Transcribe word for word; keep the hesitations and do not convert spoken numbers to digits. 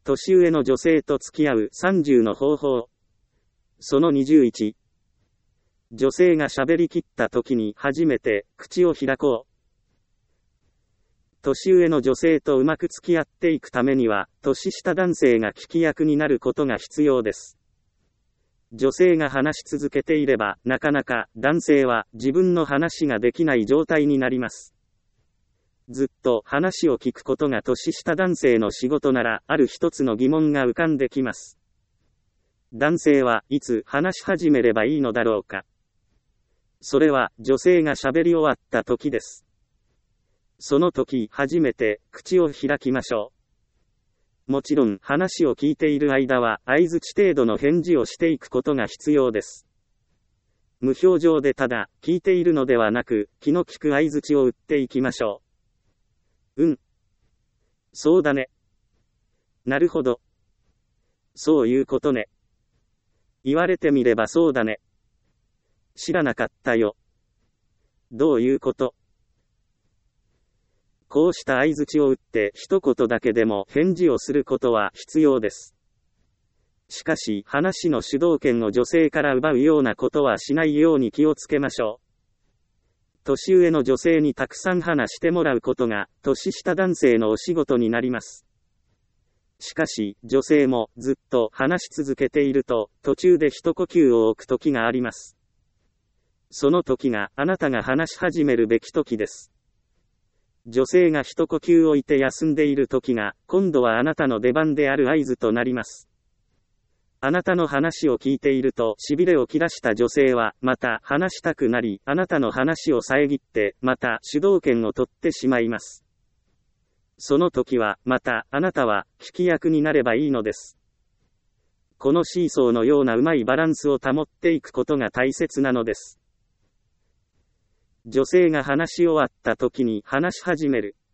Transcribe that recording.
年上の女性と付き合うさんじゅうの方法。そのにじゅういち。女性が喋りきった時に初めて口を開こう。年上の女性とうまく付き合っていくためには、年下男性が聞き役になることが必要です。女性が話し続けていれば、なかなか男性は自分の話ができない状態になります。ずっと話を聞くことが年下男性の仕事なら、ある一つの疑問が浮かんできます。男性はいつ話し始めればいいのだろうか。それは女性が喋り終わった時です。その時初めて口を開きましょう。もちろん話を聞いている間は相づち程度の返事をしていくことが必要です。無表情でただ聞いているのではなく、気の利く相づちを打っていきましょう。うん。そうだね。なるほど。そういうことね。言われてみればそうだね。知らなかったよ。どういうこと？こうした相づちを打って一言だけでも返事をすることは必要です。しかし話の主導権を女性から奪うようなことはしないように気をつけましょう。年上の女性にたくさん話してもらうことが年下男性のお仕事になります。しかし女性もずっと話し続けていると途中で一呼吸を置く時があります。その時があなたが話し始めるべき時です。女性が一呼吸置いて休んでいる時が今度はあなたの出番である合図となります。あなたの話を聞いているとしびれを切らした女性はまた話したくなり、あなたの話を遮ってまた主導権を取ってしまいます。その時はまたあなたは聞き役になればいいのです。このシーソーのようなうまいバランスを保っていくことが大切なのです。女性が話し終わった時に話し始める。